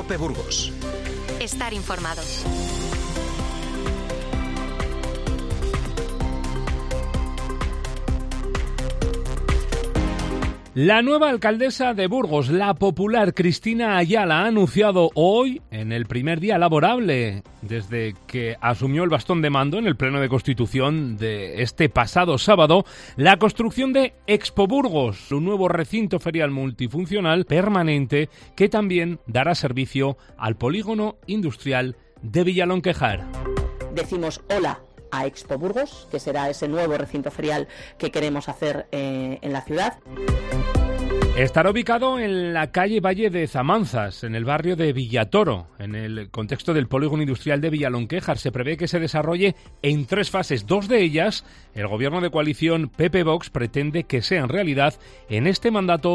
COPE Burgos. Estar informado. La nueva alcaldesa de Burgos, la popular Cristina Ayala, ha anunciado hoy, en el primer día laborable desde que asumió el bastón de mando en el Pleno de Constitución de este pasado sábado, la construcción de Expo Burgos, un nuevo recinto ferial multifuncional permanente que también dará servicio al polígono industrial de Villalonquejar. Decimos hola a Expo Burgos, que será ese nuevo recinto ferial que queremos hacer en la ciudad. Estará ubicado en la calle Valle de Zamanzas, en el barrio de Villatoro. En el contexto del polígono industrial de Villalonquejar se prevé que se desarrolle en 3 fases. 2 de ellas, el gobierno de coalición PP-Vox pretende que sean realidad en este mandato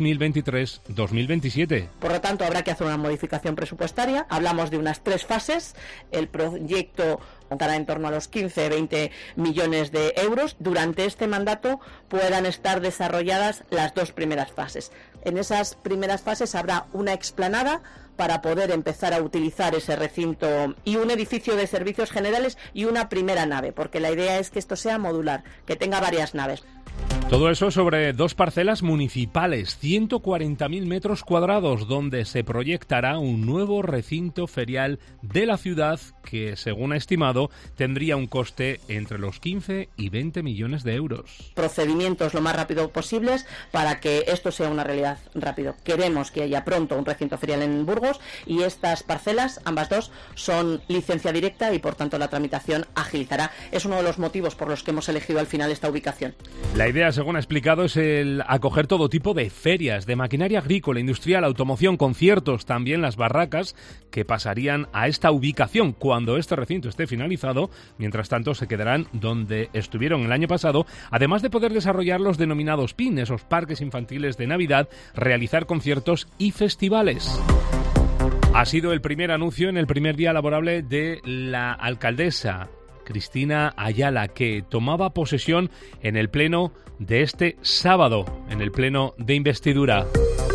2023-2027. Por lo tanto, habrá que hacer una modificación presupuestaria. Hablamos de unas 3 fases. El proyecto contará en torno a los 15-20 millones de euros. Durante este mandato puedan estar desarrolladas las 2 primeras fases. En esas primeras fases habrá una explanada para poder empezar a utilizar ese recinto y un edificio de servicios generales y una primera nave, porque la idea es que esto sea modular, que tenga varias naves. Todo eso sobre 2 parcelas municipales, 140.000 metros cuadrados, donde se proyectará un nuevo recinto ferial de la ciudad que, según ha estimado, tendría un coste entre los 15 y 20 millones de euros. Procedimientos lo más rápido posibles para que esto sea una realidad rápido. Queremos que haya pronto un recinto ferial en Burgos y estas parcelas, ambas 2, son licencia directa y por tanto la tramitación agilizará. Es uno de los motivos por los que hemos elegido al final esta ubicación. La idea, según ha explicado, es el acoger todo tipo de ferias, de maquinaria agrícola, industrial, automoción, conciertos, también las barracas que pasarían a esta ubicación cuando este recinto esté finalizado. Mientras tanto, se quedarán donde estuvieron el año pasado, además de poder desarrollar los denominados PIN, esos parques infantiles de Navidad, realizar conciertos y festivales. Ha sido el primer anuncio en el primer día laborable de la alcaldesa Cristina Ayala, que tomaba posesión en el pleno de este sábado, en el pleno de investidura.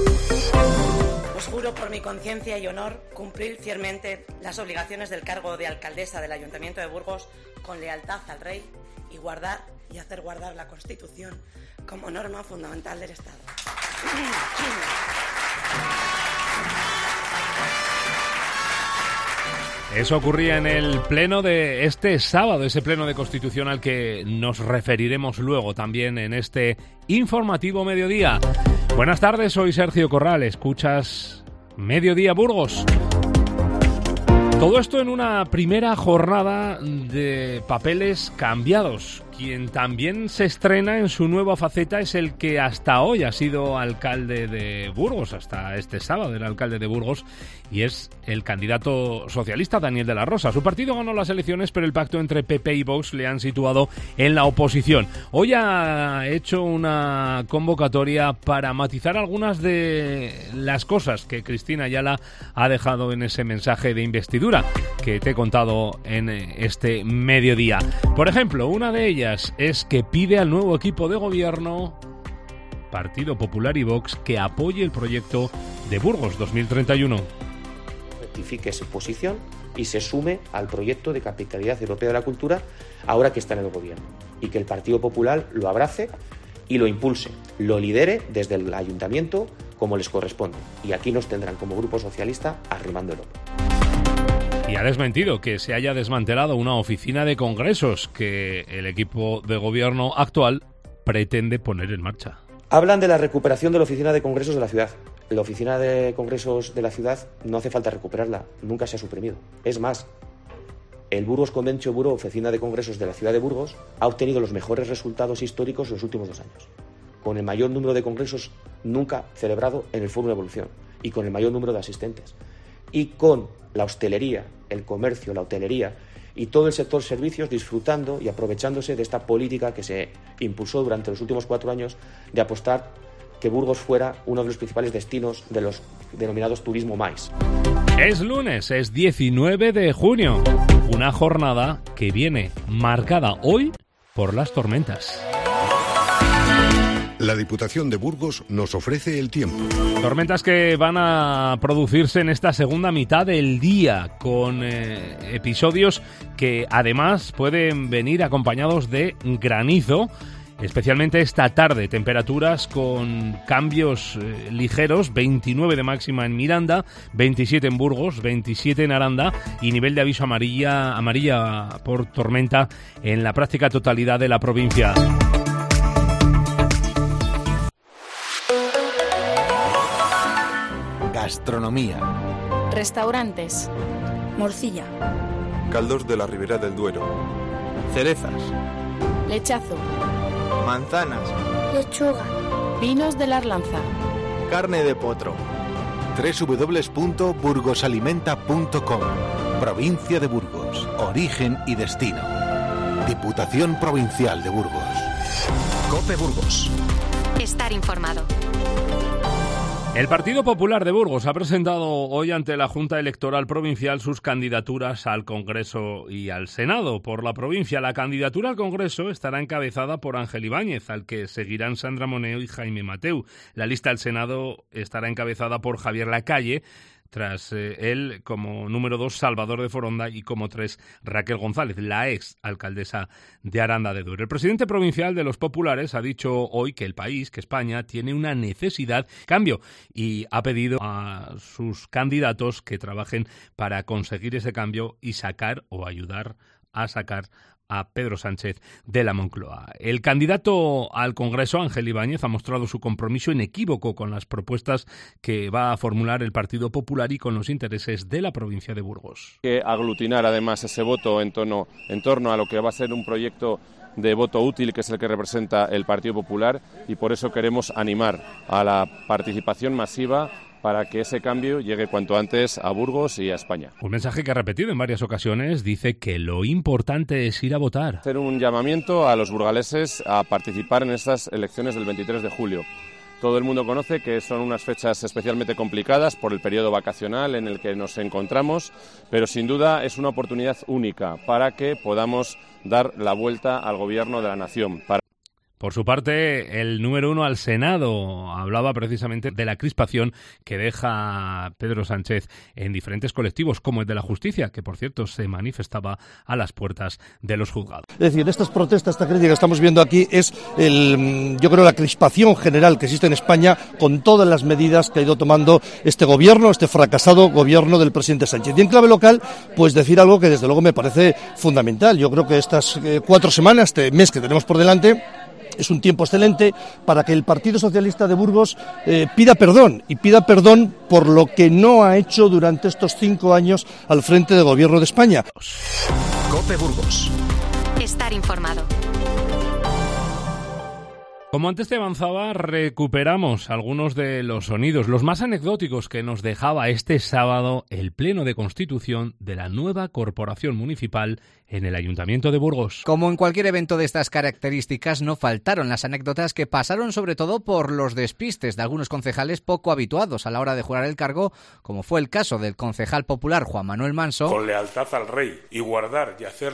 Os juro por mi conciencia y honor cumplir fielmente las obligaciones del cargo de alcaldesa del Ayuntamiento de Burgos con lealtad al Rey y guardar y hacer guardar la Constitución como norma fundamental del Estado. Eso ocurría en el pleno de este sábado, ese pleno de Constitución al que nos referiremos luego también en este informativo Mediodía. Buenas tardes, soy Sergio Corral, escuchas Mediodía Burgos. Todo esto en una primera jornada de papeles cambiados. Quien también se estrena en su nueva faceta es el que hasta hoy ha sido alcalde de Burgos, hasta este sábado era alcalde de Burgos, y es el candidato socialista Daniel de la Rosa. Su partido ganó las elecciones, pero el pacto entre PP y Vox le han situado en la oposición. Hoy ha hecho una convocatoria para matizar algunas de las cosas que Cristina Ayala ha dejado en ese mensaje de investidura que te he contado en este mediodía. Por ejemplo, una de ellas es que pide al nuevo equipo de gobierno, Partido Popular y Vox, que apoye el proyecto de Burgos 2031. Rectifique su posición y se sume al proyecto de capitalidad europea de la cultura ahora que está en el gobierno, y que el Partido Popular lo abrace y lo impulse, lo lidere desde el ayuntamiento como les corresponde, y aquí nos tendrán como Grupo Socialista arrimándolo. Y ha desmentido que se haya desmantelado una oficina de congresos que el equipo de gobierno actual pretende poner en marcha. Hablan de la recuperación de la oficina de congresos de la ciudad. La oficina de congresos de la ciudad no hace falta recuperarla, nunca se ha suprimido. Es más, el Burgos Convention Bureau, oficina de congresos de la ciudad de Burgos, ha obtenido los mejores resultados históricos en los últimos 2 años, con el mayor número de congresos nunca celebrado en el Fórum de Evolución y con el mayor número de asistentes. Y con la hostelería, el comercio, la hotelería y todo el sector servicios disfrutando y aprovechándose de esta política que se impulsó durante los últimos 4 años de apostar que Burgos fuera uno de los principales destinos de los denominados turismo mais. Es lunes, es 19 de junio, una jornada que viene marcada hoy por las tormentas. La Diputación de Burgos nos ofrece el tiempo. Tormentas que van a producirse en esta segunda mitad del día, con episodios que además pueden venir acompañados de granizo, especialmente esta tarde. Temperaturas con cambios ligeros, 29 de máxima en Miranda, 27 en Burgos, 27 en Aranda y nivel de aviso amarilla por tormenta en la práctica totalidad de la provincia. Gastronomía. Restaurantes. Morcilla. Caldos de la Ribera del Duero. Cerezas. Lechazo. Manzanas. Lechuga. Vinos de la Arlanza. Carne de potro. www.burgosalimenta.com. Provincia de Burgos. Origen y destino. Diputación Provincial de Burgos. COPE Burgos. Estar informado. El Partido Popular de Burgos ha presentado hoy ante la Junta Electoral Provincial sus candidaturas al Congreso y al Senado por la provincia. La candidatura al Congreso estará encabezada por Ángel Ibáñez, al que seguirán Sandra Moneo y Jaime Mateu. La lista al Senado estará encabezada por Javier Lacalle, tras él como número 2 Salvador de Foronda y como 3 Raquel González, la ex alcaldesa de Aranda de Duero. El presidente provincial de los populares ha dicho hoy que el país, que España, tiene una necesidad de cambio y ha pedido a sus candidatos que trabajen para conseguir ese cambio y sacar o ayudar a sacar a Pedro Sánchez de la Moncloa. El candidato al Congreso, Ángel Ibáñez, ha mostrado su compromiso inequívoco con las propuestas que va a formular el Partido Popular y con los intereses de la provincia de Burgos. Que aglutinar además ese voto en torno a lo que va a ser un proyecto de voto útil, que es el que representa el Partido Popular, y por eso queremos animar a la participación masiva para que ese cambio llegue cuanto antes a Burgos y a España. Un mensaje que ha repetido en varias ocasiones, dice que lo importante es ir a votar. Hacer un llamamiento a los burgaleses a participar en estas elecciones del 23 de julio. Todo el mundo conoce que son unas fechas especialmente complicadas por el periodo vacacional en el que nos encontramos, pero sin duda es una oportunidad única para que podamos dar la vuelta al gobierno de la nación. Por su parte, el número 1 al Senado hablaba precisamente de la crispación que deja Pedro Sánchez en diferentes colectivos, como el de la justicia, que por cierto se manifestaba a las puertas de los juzgados. Es decir, estas protestas, esta crítica que estamos viendo aquí es, yo creo, la crispación general que existe en España con todas las medidas que ha ido tomando este gobierno, este fracasado gobierno del presidente Sánchez. Y en clave local, pues decir algo que desde luego me parece fundamental. Yo creo que estas 4 semanas, este mes que tenemos por delante, es un tiempo excelente para que el Partido Socialista de Burgos pida perdón por lo que no ha hecho durante estos 5 años al frente del Gobierno de España. COPE Burgos. Estar informado. Como antes te avanzaba, recuperamos algunos de los sonidos, los más anecdóticos que nos dejaba este sábado el Pleno de Constitución de la nueva corporación municipal en el Ayuntamiento de Burgos. Como en cualquier evento de estas características, no faltaron las anécdotas que pasaron sobre todo por los despistes de algunos concejales poco habituados a la hora de jurar el cargo, como fue el caso del concejal popular Juan Manuel Manso. Con lealtad al rey y guardar y hacer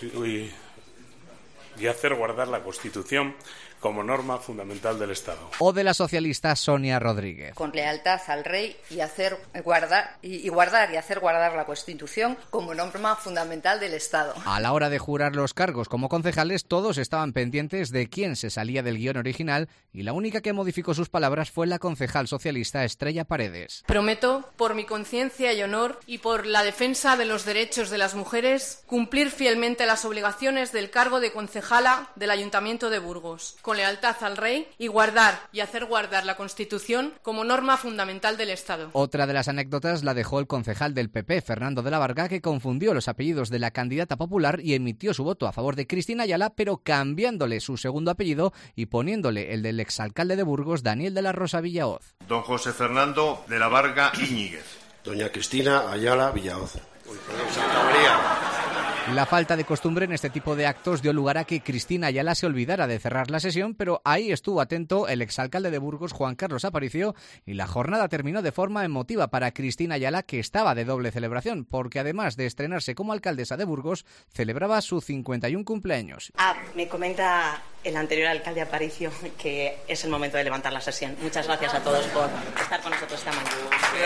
guardar la Constitución como norma fundamental del Estado. O de la socialista Sonia Rodríguez. Con lealtad al rey y guardar y hacer guardar la Constitución como norma fundamental del Estado. A la hora de jurar los cargos como concejales, todos estaban pendientes de quién se salía del guión original y la única que modificó sus palabras fue la concejal socialista Estrella Paredes. Prometo, por mi conciencia y honor y por la defensa de los derechos de las mujeres, cumplir fielmente las obligaciones del cargo de concejala del Ayuntamiento de Burgos, con lealtad al rey y guardar y hacer guardar la Constitución como norma fundamental del Estado. Otra de las anécdotas la dejó el concejal del PP, Fernando de la Varga, que confundió los apellidos de la candidata popular y emitió su voto a favor de Cristina Ayala, pero cambiándole su segundo apellido y poniéndole el del exalcalde de Burgos, Daniel de la Rosa Villahoz. Don José Fernando de la Varga Íñiguez. Doña Cristina Ayala Villahoz. Uy, perdón, Santa María. La falta de costumbre en este tipo de actos dio lugar a que Cristina Ayala se olvidara de cerrar la sesión, pero ahí estuvo atento el exalcalde de Burgos, Juan Carlos Aparicio, y la jornada terminó de forma emotiva para Cristina Ayala, que estaba de doble celebración, porque además de estrenarse como alcaldesa de Burgos, celebraba su 51 cumpleaños. Me comenta el anterior alcalde Aparicio que es el momento de levantar la sesión. Muchas gracias a todos por estar con nosotros esta mañana.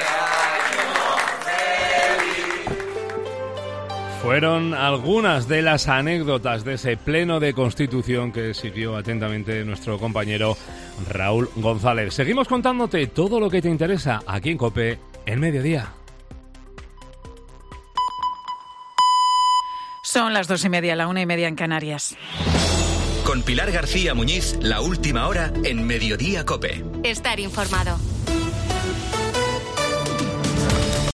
Fueron algunas de las anécdotas de ese pleno de Constitución que siguió atentamente nuestro compañero Raúl González. Seguimos contándote todo lo que te interesa aquí en COPE en Mediodía. Son las 2:30, la 1:30 en Canarias. Con Pilar García Muñiz, la última hora en Mediodía COPE. Estar informado.